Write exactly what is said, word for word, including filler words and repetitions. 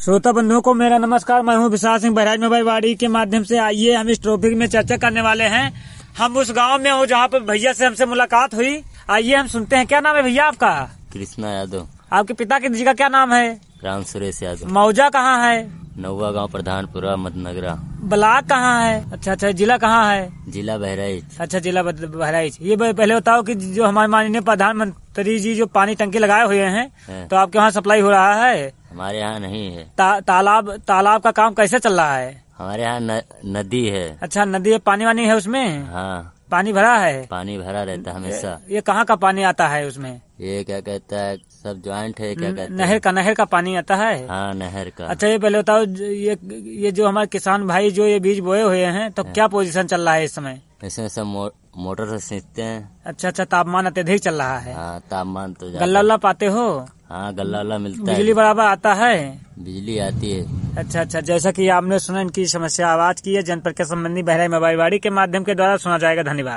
श्रोता बंधुओं को मेरा नमस्कार। मैं हूं विशाल सिंह बहराइच मोबाइलवाड़ी के माध्यम से। आइए हम इस टॉपिक में चर्चा करने वाले हैं। हम उस गांव में हो जहां पर भैया से हमसे मुलाकात हुई। आइए हम सुनते हैं। क्या नाम है भैया आपका? कृष्णा यादव। आपके पिता के जी का क्या नाम है? राम सुरेश यादव। मौजा कहाँ है? नौवा गांव प्रधानपुरा मधनगरा। ब्लॉक कहाँ है? अच्छा अच्छा। जिला कहाँ है? जिला बहराइच। अच्छा, जिला बहराइच। ये पहले बताओ कि जो हमारे माननीय प्रधानमंत्री जी जो पानी टंकी लगाए हुए हैं है। तो आपके वहाँ सप्लाई हो रहा है? हमारे यहाँ नहीं है। ता, तालाब तालाब का काम कैसे चल रहा है? हमारे यहाँ न, नदी है। अच्छा, नदी है। पानी वानी है उसमें? हाँ, पानी भरा है। पानी भरा रहता है हमेशा। ये कहाँ का पानी आता है उसमें? ये क्या कहता है, सब ज्वाइंट है। क्या कहते हैं? नहर का नहर का पानी आता है। हाँ, नहर का। अच्छा, ये पहले बताओ, ये ये जो हमारे किसान भाई जो ये बीज बोए हुए हैं तो क्या पोजीशन चल रहा है इस समय? इसमें सब मो, मोटर से सींचते हैं। अच्छा अच्छा। तापमान अत्यधिक चल रहा है। हाँ, तापमान तो गल्ला उल्ला पाते हो? हाँ, गल्ला उल्ला मिलता है। बिजली बराबर आता है? बिजली आती है। अच्छा अच्छा। जैसा कि आपने सुना, इनकी समस्या आवाज की है जनपद के संबंधी बहराइच मोबाइलवाड़ी के माध्यम के द्वारा सुना जाएगा। धन्यवाद।